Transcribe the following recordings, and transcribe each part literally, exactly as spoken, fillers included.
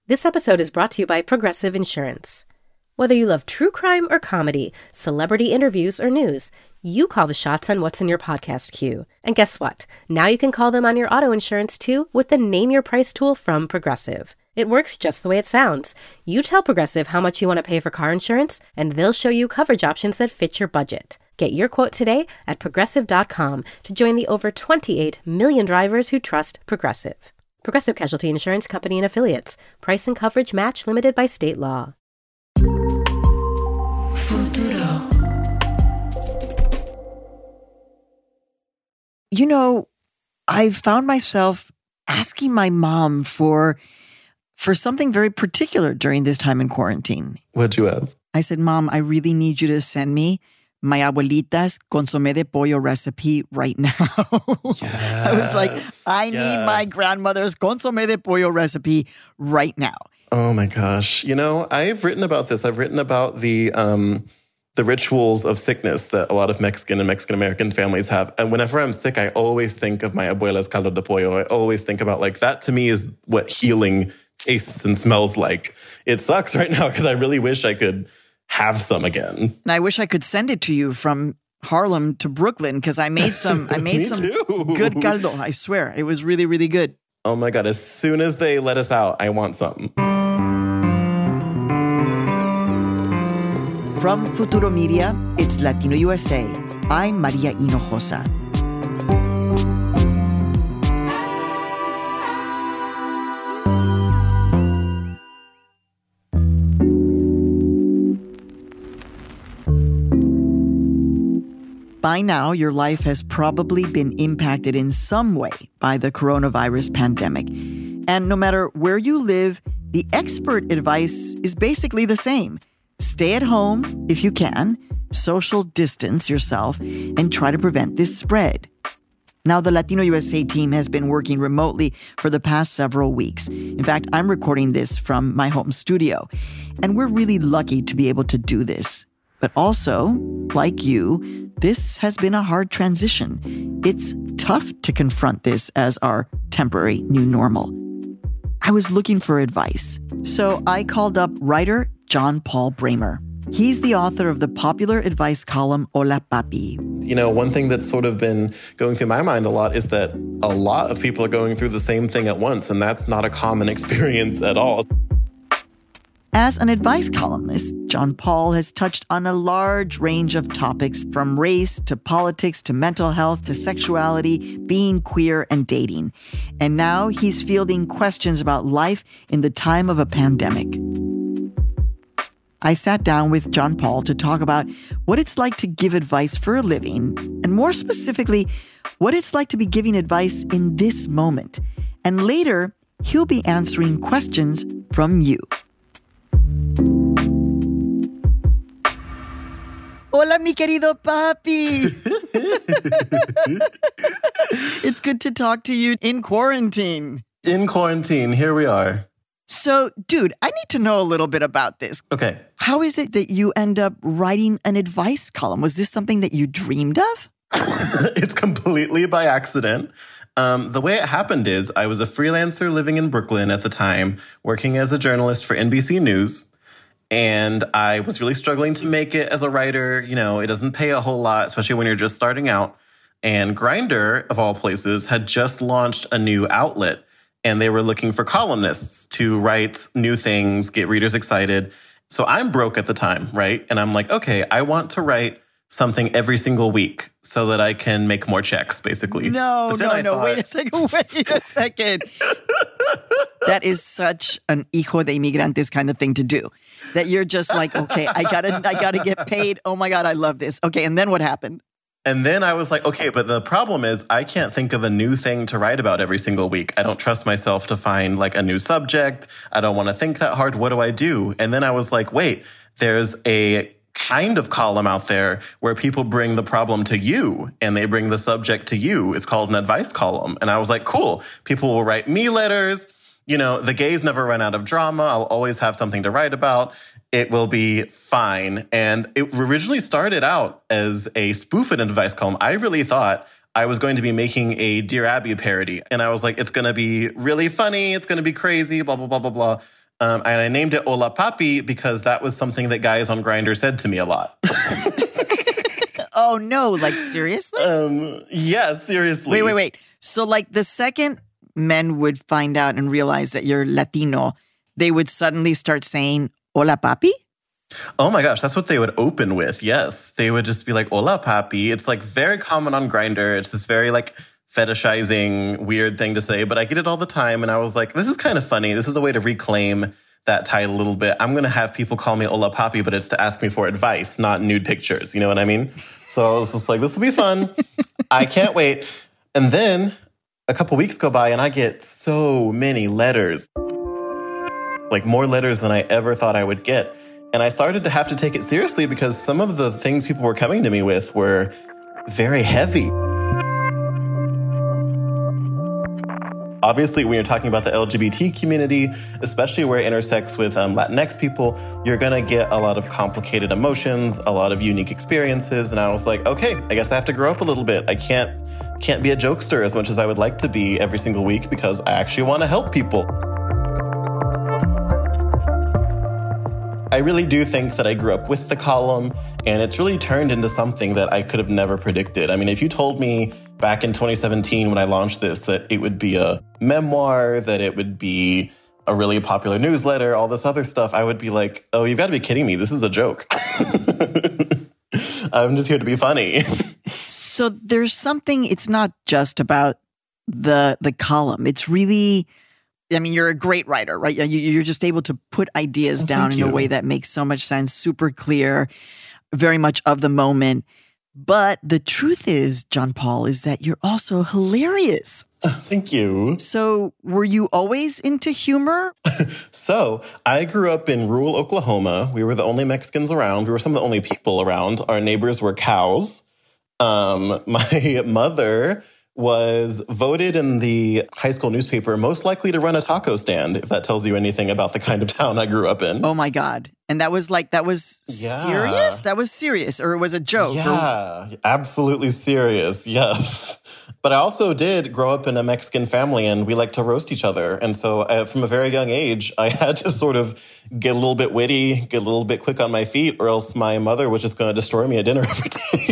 This episode is brought to you by Progressive Insurance. Whether you love true crime or comedy, celebrity interviews or news, you call the shots on what's in your podcast queue. And guess what? Now you can call them on your auto insurance too with the Name Your Price tool from Progressive. It works just the way it sounds. You tell Progressive how much you want to pay for car insurance, and they'll show you coverage options that fit your budget. Get your quote today at progressive dot com to join the over twenty-eight million drivers who trust Progressive. Progressive Casualty Insurance Company and Affiliates. Price and coverage match limited by state law. Futuro. You know, I found myself asking my mom for for something very particular during this time in quarantine. What'd you ask? I said, Mom, I really need you to send me my abuelita's consomé de pollo recipe right now. Yes, I was like, I yes. need my grandmother's consomé de pollo recipe right now. Oh my gosh. You know, I've written about this. I've written about the um, the rituals of sickness that a lot of Mexican and Mexican-American families have. And whenever I'm sick, I always think of my abuela's caldo de pollo. I always think about, like, that to me is what healing tastes and smells like. It sucks right now because I really wish I could have some again. And I wish I could send it to you from Harlem to Brooklyn because I made some I made some too. good caldo. I swear. It was really, really good. Oh my God. As soon as they let us out, I want some. From Futuro Media, it's Latino U S A. I'm Maria Hinojosa. By now, your life has probably been impacted in some way by the coronavirus pandemic. And no matter where you live, the expert advice is basically the same. Stay at home if you can, social distance yourself, and try to prevent this spread. Now, the Latino U S A team has been working remotely for the past several weeks. In fact, I'm recording this from my home studio, and we're really lucky to be able to do this. But also, like you, this has been a hard transition. It's tough to confront this as our temporary new normal. I was looking for advice, so I called up writer John Paul Brammer. He's the author of the popular advice column Hola Papi. You know, one thing that's sort of been going through my mind a lot is that a lot of people are going through the same thing at once, and that's not a common experience at all. As an advice columnist, John Paul has touched on a large range of topics from race to politics to mental health to sexuality, being queer, and dating. And now he's fielding questions about life in the time of a pandemic. I sat down with John Paul to talk about what it's like to give advice for a living, and more specifically, what it's like to be giving advice in this moment. And later, he'll be answering questions from you. Hola, mi querido papi. It's good to talk to you in quarantine. In quarantine, here we are. So, dude, I need to know a little bit about this. Okay. How is it that you end up writing an advice column? Was this something that you dreamed of? It's completely by accident. Um, the way it happened is I was a freelancer living in Brooklyn at the time, working as a journalist for N B C News. And I was really struggling to make it as a writer. You know, it doesn't pay a whole lot, especially when you're just starting out. And Grindr, of all places, had just launched a new outlet. And they were looking for columnists to write new things, get readers excited. So I'm broke at the time, right? And I'm like, okay, I want to write something every single week so that I can make more checks, basically. No, no, I no. thought, Wait a second. Wait a second. That is such an hijo de inmigrantes kind of thing to do. That you're just like, okay, I gotta, I gotta get paid. Oh my God, I love this. Okay, and then what happened? And then I was like, okay, but the problem is I can't think of a new thing to write about every single week. I don't trust myself to find like a new subject. I don't want to think that hard. What do I do? And then I was like, wait, there's a kind of column out there where people bring the problem to you and they bring the subject to you. It's called an advice column. And I was like, cool. People will write me letters. You know, the gays never run out of drama. I'll always have something to write about. It will be fine. And it originally started out as a spoof and advice column. I really thought I was going to be making a Dear Abby parody. And I was like, it's going to be really funny. It's going to be crazy, blah, blah, blah, blah, blah. Um, and I named it Hola Papi because that was something that guys on Grindr said to me a lot. Oh, no. Like, seriously? Um, yeah, seriously. Wait, wait, wait. So, like, the second men would find out and realize that you're Latino, they would suddenly start saying, Hola, papi? Oh my gosh, that's what they would open with, yes. They would just be like, Hola, papi. It's, like, very common on Grindr. It's this very, like, fetishizing, weird thing to say, but I get it all the time. And I was like, this is kind of funny. This is a way to reclaim that title a little bit. I'm going to have people call me Hola Papi, but it's to ask me for advice, not nude pictures. You know what I mean? So I was just like, this will be fun. I can't wait. And then a couple weeks go by and I get so many letters, like more letters than I ever thought I would get. And I started to have to take it seriously because some of the things people were coming to me with were very heavy. Obviously, when you're talking about the L G B T community, especially where it intersects with um, Latinx people, you're going to get a lot of complicated emotions, a lot of unique experiences. And I was like, okay, I guess I have to grow up a little bit. I can't can't be a jokester as much as I would like to be every single week because I actually want to help people. I really do think that I grew up with the column, and it's really turned into something that I could have never predicted. I mean, if you told me back in twenty seventeen when I launched this that it would be a memoir, that it would be a really popular newsletter, all this other stuff, I would be like, oh, you've got to be kidding me. This is a joke. I'm just here to be funny. So there's something, it's not just about the the column. It's really, I mean, you're a great writer, right? You're just able to put ideas oh, down in you. a way that makes so much sense, super clear, very much of the moment. But the truth is, John Paul, is that you're also hilarious. Oh, thank you. So were you always into humor? So I grew up in rural Oklahoma. We were the only Mexicans around. We were some of the only people around. Our neighbors were cows. Um, my mother was voted in the high school newspaper most likely to run a taco stand, if that tells you anything about the kind of town I grew up in. Oh, my God. And that was like, that was yeah. serious? That was serious, or it was a joke? Yeah, or... absolutely serious, yes. But I also did grow up in a Mexican family, and we like to roast each other. And so uh, from a very young age, I had to sort of get a little bit witty, get a little bit quick on my feet, or else my mother was just going to destroy me at dinner every day.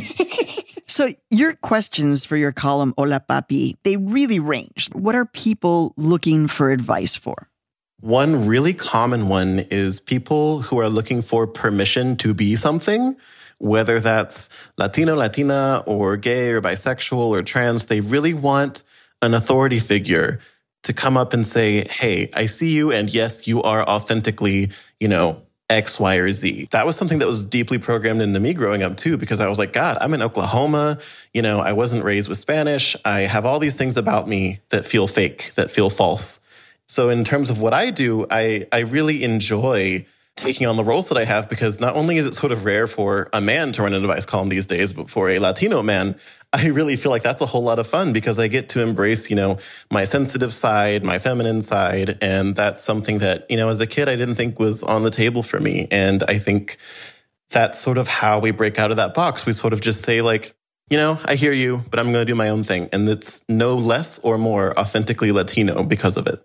So your questions for your column, Hola Papi, they really range. What are people looking for advice for? One really common one is people who are looking for permission to be something, whether that's Latino, Latina, or gay, or bisexual, or trans. They really want an authority figure to come up and say, hey, I see you, and yes, you are authentically, you know, X, Y, or Z. That was something that was deeply programmed into me growing up too, because I was like, God, I'm in Oklahoma. You know, I wasn't raised with Spanish. I have all these things about me that feel fake, that feel false. So in terms of what I do, I, I really enjoy taking on the roles that I have, because not only is it sort of rare for a man to run an advice column these days, but for a Latino man, I really feel like that's a whole lot of fun because I get to embrace, you know, my sensitive side, my feminine side. And that's something that, you know, as a kid, I didn't think was on the table for me. And I think that's sort of how we break out of that box. We sort of just say like, you know, I hear you, but I'm going to do my own thing. And it's no less or more authentically Latino because of it.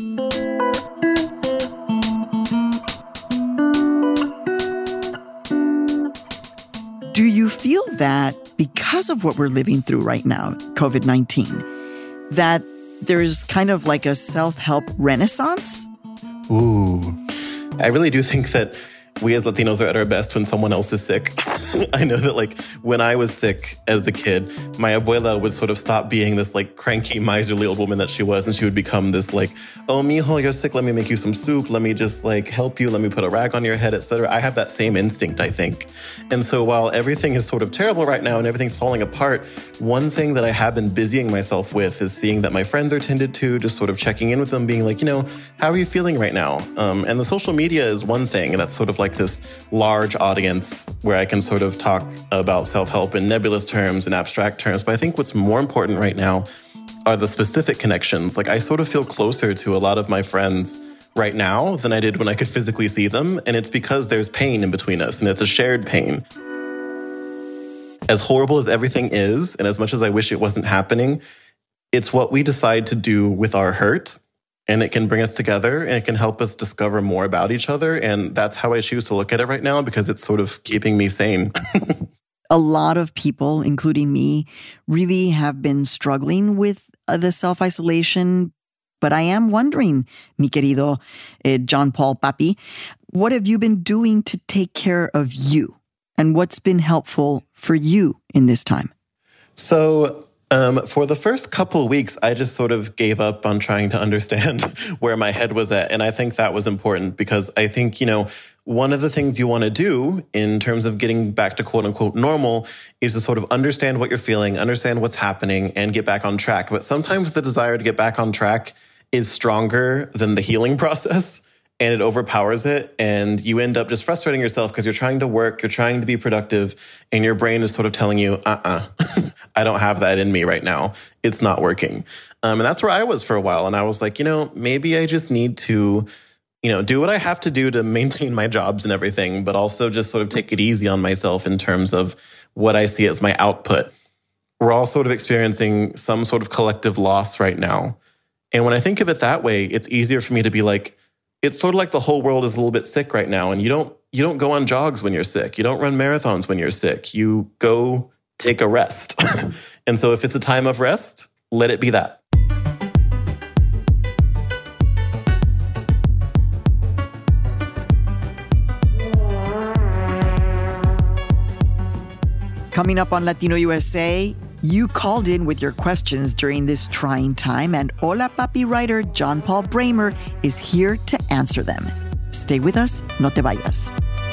Do you feel that because of what we're living through right now, COVID nineteen, that there's kind of like a self-help renaissance? Ooh, I really do think that we as Latinos are at our best when someone else is sick. I know that like when I was sick as a kid, my abuela would sort of stop being this like cranky, miserly old woman that she was, and she would become this like, oh, mijo, you're sick. Let me make you some soup. Let me just like help you. Let me put a rag on your head, et cetera. I have that same instinct, I think. And so while everything is sort of terrible right now and everything's falling apart, one thing that I have been busying myself with is seeing that my friends are tended to, just sort of checking in with them, being like, you know, how are you feeling right now? Um, and the social media is one thing, and that's sort of like this large audience where I can sort of talk about self-help in nebulous terms and abstract terms. But I think what's more important right now are the specific connections. Like I sort of feel closer to a lot of my friends right now than I did when I could physically see them. And it's because there's pain in between us, and it's a shared pain. As horrible as everything is, and as much as I wish it wasn't happening, it's what we decide to do with our hurt and it can bring us together and it can help us discover more about each other. And that's how I choose to look at it right now because it's sort of keeping me sane. A lot of people, including me, really have been struggling with uh, the self-isolation. But I am wondering, mi querido eh, John Paul Papi, what have you been doing to take care of you? And what's been helpful for you in this time? So um, for the first couple of weeks, I just sort of gave up on trying to understand where my head was at. And I think that was important because I think, you know, one of the things you want to do in terms of getting back to quote unquote normal is to sort of understand what you're feeling, understand what's happening, and get back on track. But sometimes the desire to get back on track is stronger than the healing process, and it overpowers it. And you end up just frustrating yourself because you're trying to work, you're trying to be productive, and your brain is sort of telling you, uh-uh, I don't have that in me right now. It's not working. Um, and that's where I was for a while. And I was like, you know, maybe I just need to, you know, do what I have to do to maintain my jobs and everything, but also just sort of take it easy on myself in terms of what I see as my output. We're all sort of experiencing some sort of collective loss right now. And when I think of it that way, it's easier for me to be like, it's sort of like the whole world is a little bit sick right now. And you don't you don't go on jogs when you're sick. You don't run marathons when you're sick. You go take a rest. And so if it's a time of rest, let it be that. Coming up on Latino U S A, you called in with your questions during this trying time, and Hola Papi writer John Paul Bramer is here to answer them. Stay with us, no te vayas.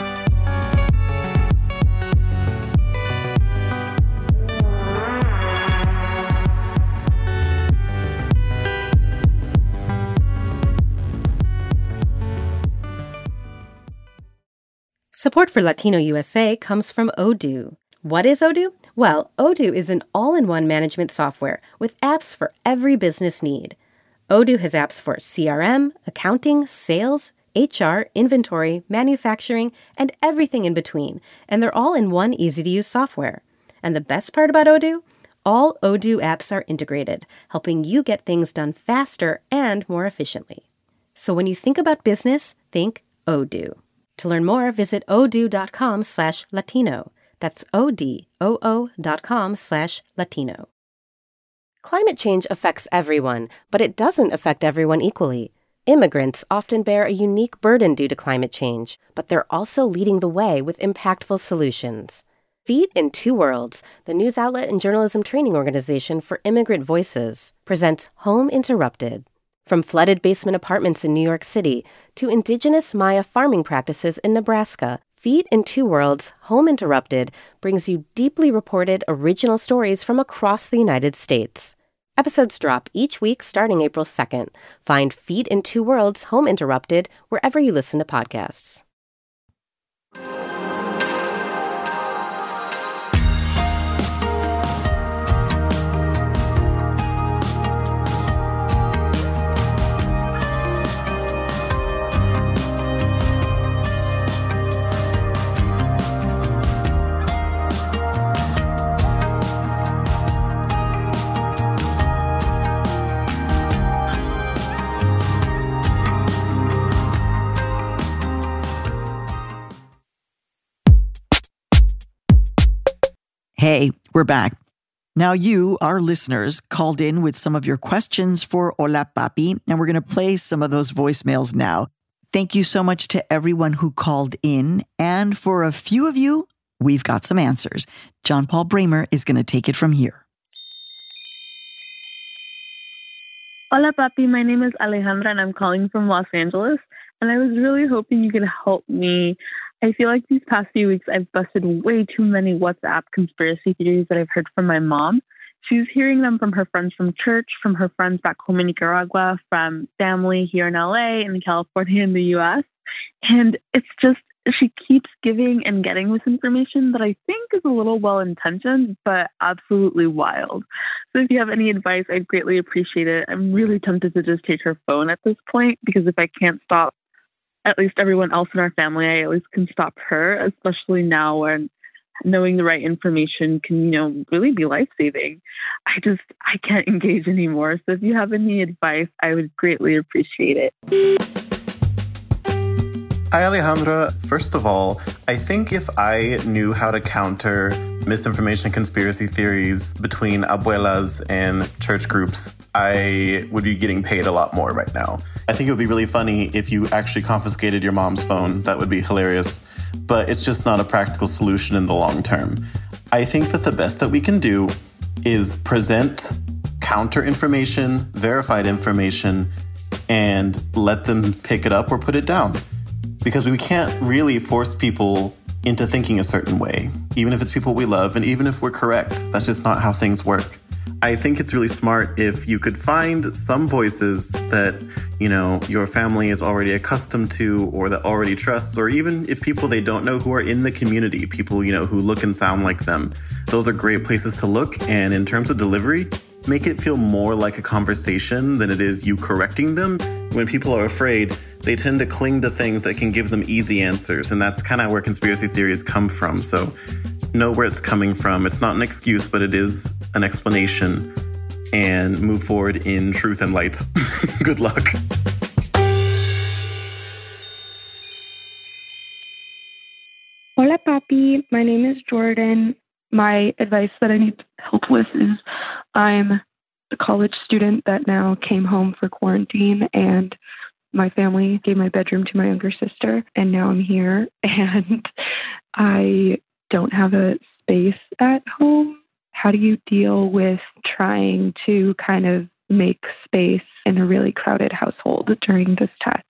Support for Latino U S A comes from Odoo. What is Odoo? Well, Odoo is an all-in-one management software with apps for every business need. Odoo has apps for C R M, accounting, sales, H R, inventory, manufacturing, and everything in between, and they're all in one easy-to-use software. And the best part about Odoo? All Odoo apps are integrated, helping you get things done faster and more efficiently. So when you think about business, think Odoo. To learn more, visit odoo.com slash Latino. That's O-D-O-O dot com slash Latino. Climate change affects everyone, but it doesn't affect everyone equally. Immigrants often bear a unique burden due to climate change, but they're also leading the way with impactful solutions. Feet in Two Worlds, the news outlet and journalism training organization for immigrant voices, presents Home Interrupted. From flooded basement apartments in New York City to indigenous Maya farming practices in Nebraska, Feet in Two Worlds, Home Interrupted brings you deeply reported original stories from across the United States. Episodes drop each week starting April second. Find Feet in Two Worlds, Home Interrupted wherever you listen to podcasts. Hey, we're back. Now you, our listeners, called in with some of your questions for Hola Papi, and we're going to play some of those voicemails now. Thank you so much to everyone who called in, and for a few of you, we've got some answers. John Paul Bramer is going to take it from here. Hola Papi, my name is Alejandra and I'm calling from Los Angeles, and I was really hoping you could help me. I feel like these past few weeks I've busted way too many WhatsApp conspiracy theories that I've heard from my mom. She's hearing them from her friends from church, from her friends back home in Nicaragua, from family here in L A, in California, in the U S. And it's just, she keeps giving and getting this information that I think is a little well-intentioned, but absolutely wild. So if you have any advice, I'd greatly appreciate it. I'm really tempted to just take her phone at this point, because if I can't stop at least everyone else in our family, I at least can stop her, especially now when knowing the right information can, you know, really be life-saving. I just, I can't engage anymore. So if you have any advice, I would greatly appreciate it. Hi, Alejandra. First of all, I think if I knew how to counter misinformation and conspiracy theories between abuelas and church groups, I would be getting paid a lot more right now. I think it would be really funny if you actually confiscated your mom's phone. That would be hilarious. But it's just not a practical solution in the long term. I think that the best that we can do is present counter information, verified information, and let them pick it up or put it down. Because we can't really force people into thinking a certain way, even if it's people we love and even if we're correct. That's just not how things work. I think it's really smart if you could find some voices that, you know, your family is already accustomed to or that already trusts, or even if people they don't know who are in the community, people, you know, who look and sound like them. Those are great places to look. And in terms of delivery, make it feel more like a conversation than it is you correcting them. When people are afraid, they tend to cling to things that can give them easy answers. And that's kind of where conspiracy theories come from. So know where it's coming from. It's not an excuse, but it is an explanation. And move forward in truth and light. Good luck. Hola, papi. My name is Jordan. My advice that I need help with is I'm a college student that now came home for quarantine, and my family gave my bedroom to my younger sister, and now I'm here, and I don't have a space at home. How do you deal with trying to kind of make space in a really crowded household during this time?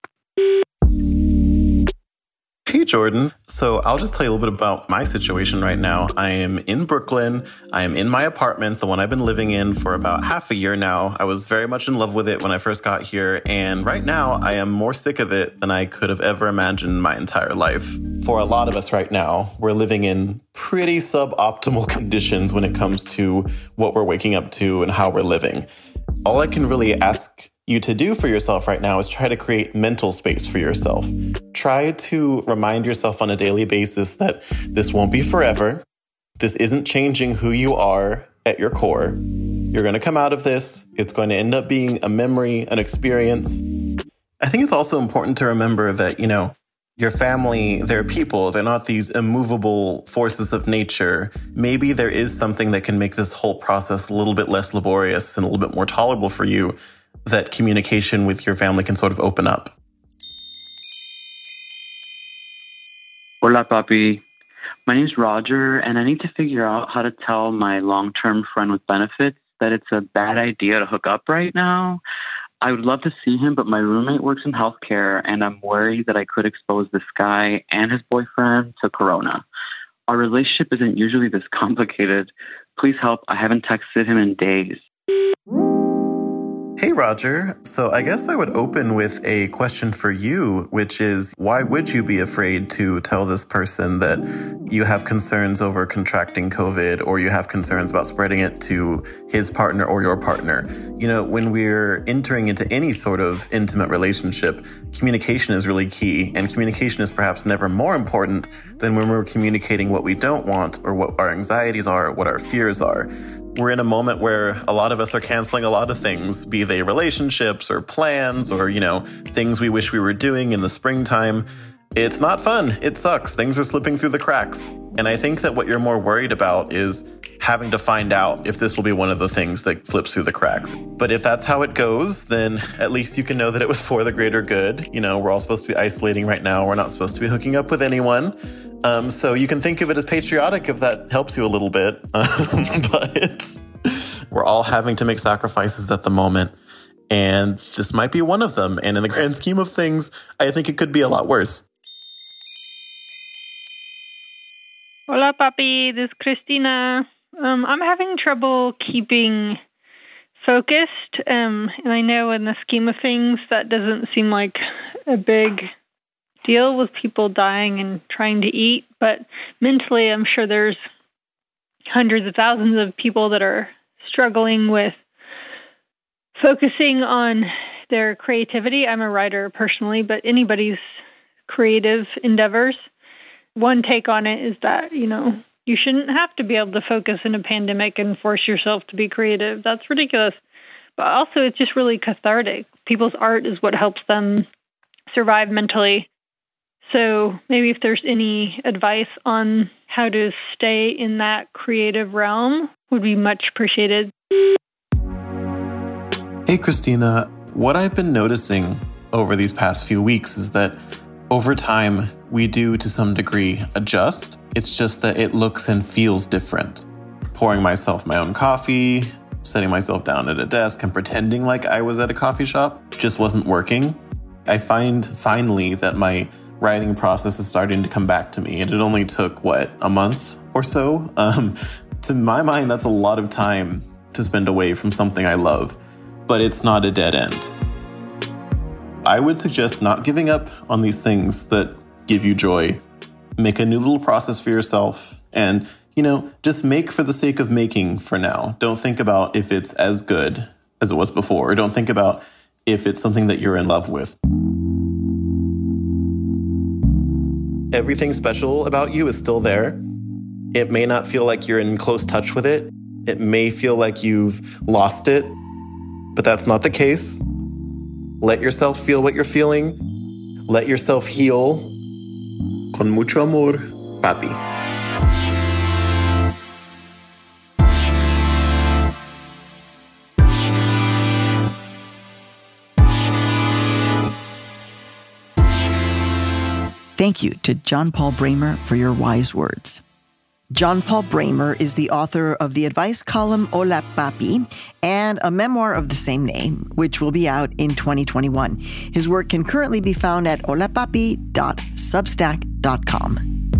Hey, Jordan. So I'll just tell you a little bit about my situation right now. I am in Brooklyn. I am in my apartment, the one I've been living in for about half a year now. I was very much in love with it when I first got here. And right now, I am more sick of it than I could have ever imagined in my entire life. For a lot of us right now, we're living in pretty suboptimal conditions when it comes to what we're waking up to and how we're living. All I can really ask you to do for yourself right now is try to create mental space for yourself. Try to remind yourself on a daily basis that this won't be forever. This isn't changing who you are at your core. You're going to come out of this. It's going to end up being a memory, an experience. I think it's also important to remember that, you know, your family, they're people. They're not these immovable forces of nature. Maybe there is something that can make this whole process a little bit less laborious and a little bit more tolerable for you, that communication with your family can sort of open up. Hola, papi. My name's Roger, and I need to figure out how to tell my long-term friend with benefits that it's a bad idea to hook up right now. I would love to see him, but my roommate works in healthcare, and I'm worried that I could expose this guy and his boyfriend to corona. Our relationship isn't usually this complicated. Please help. I haven't texted him in days. Hey, Roger. So I guess I would open with a question for you, which is, why would you be afraid to tell this person that you have concerns over contracting COVID, or you have concerns about spreading it to his partner or your partner? You know, when we're entering into any sort of intimate relationship, communication is really key, and communication is perhaps never more important than when we're communicating what we don't want, or what our anxieties are, or what our fears are. We're in a moment where a lot of us are canceling a lot of things, be they relationships or plans or, you know, things we wish we were doing in the springtime. It's not fun. It sucks. Things are slipping through the cracks. And I think that what you're more worried about is having to find out if this will be one of the things that slips through the cracks. But if that's how it goes, then at least you can know that it was for the greater good. You know, we're all supposed to be isolating right now. We're not supposed to be hooking up with anyone. Um, so you can think of it as patriotic if that helps you a little bit. Um, but we're all having to make sacrifices at the moment. And this might be one of them. And in the grand scheme of things, I think it could be a lot worse. Hola, papi. This is Christina. Um, I'm having trouble keeping focused. Um, and I know in the scheme of things, that doesn't seem like a big deal with people dying and trying to eat. But mentally, I'm sure there's hundreds of thousands of people that are struggling with focusing on their creativity. I'm a writer personally, but anybody's creative endeavors. One take on it is that, you know, You shouldn't have to be able to focus in a pandemic and force yourself to be creative. That's ridiculous. But also, it's just really cathartic. People's art is what helps them survive mentally. So maybe if there's any advice on how to stay in that creative realm, would be much appreciated. Hey, Christina. What I've been noticing over these past few weeks is that over time, we do to some degree adjust. It's just that it looks and feels different. Pouring myself my own coffee, setting myself down at a desk and pretending like I was at a coffee shop just wasn't working. I find finally that my writing process is starting to come back to me. And it only took, what, a month or so? Um, to my mind, that's a lot of time to spend away from something I love, but it's not a dead end. I would suggest not giving up on these things that give you joy. Make a new little process for yourself and, you know, just make for the sake of making for now. Don't think about if it's as good as it was before. Don't think about if it's something that you're in love with. Everything special about you is still there. It may not feel like you're in close touch with it. It may feel like you've lost it, but that's not the case. Let yourself feel what you're feeling. Let yourself heal. Con mucho amor, Papi. Thank you to John Paul Brammer for your wise words. John Paul Brammer is the author of the advice column Hola Papi and a memoir of the same name, which will be out in twenty twenty-one. His work can currently be found at hola papi dot substack dot com.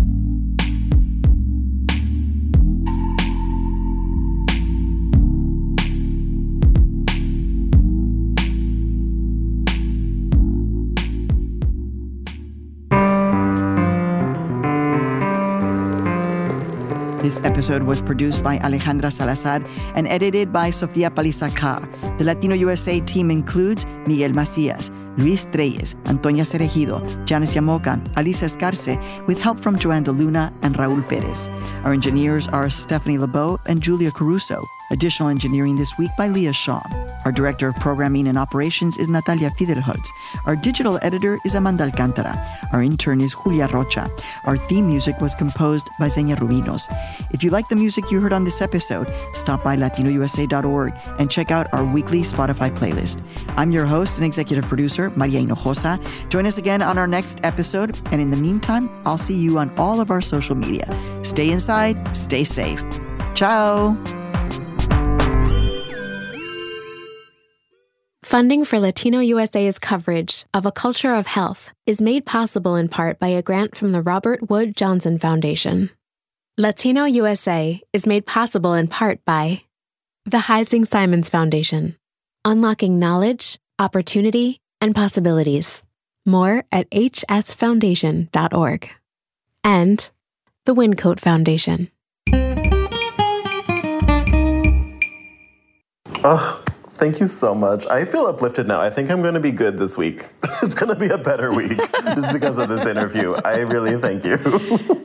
This episode was produced by Alejandra Salazar and edited by Sofia Palizacar. The Latino U S A team includes Miguel Macías, Luis Treyes, Antonia Cerejido, Janice Yamoca, Alisa Escarce, with help from Joanne DeLuna and Raul Perez. Our engineers are Stephanie LeBeau and Julia Caruso. Additional engineering this week by Leah Shaw. Our director of programming and operations is Natalia Fidelholtz. Our digital editor is Amanda Alcantara. Our intern is Julia Rocha. Our theme music was composed by Zenia Rubinos. If you like the music you heard on this episode, stop by latino u s a dot org and check out our weekly Spotify playlist. I'm your host and executive producer, Maria Hinojosa. Join us again on our next episode, and in the meantime, I'll see you on all of our social media. Stay inside, stay safe. Ciao! Funding for Latino U S A's coverage of A Culture of Health is made possible in part by a grant from the Robert Wood Johnson Foundation. Latino U S A is made possible in part by the Heising Simons Foundation, unlocking knowledge, opportunity, and possibilities. More at h s foundation dot org. And the Wincoat Foundation. Oh. Thank you so much. I feel uplifted now. I think I'm going to be good this week. It's going to be a better week just because of this interview. I really thank you.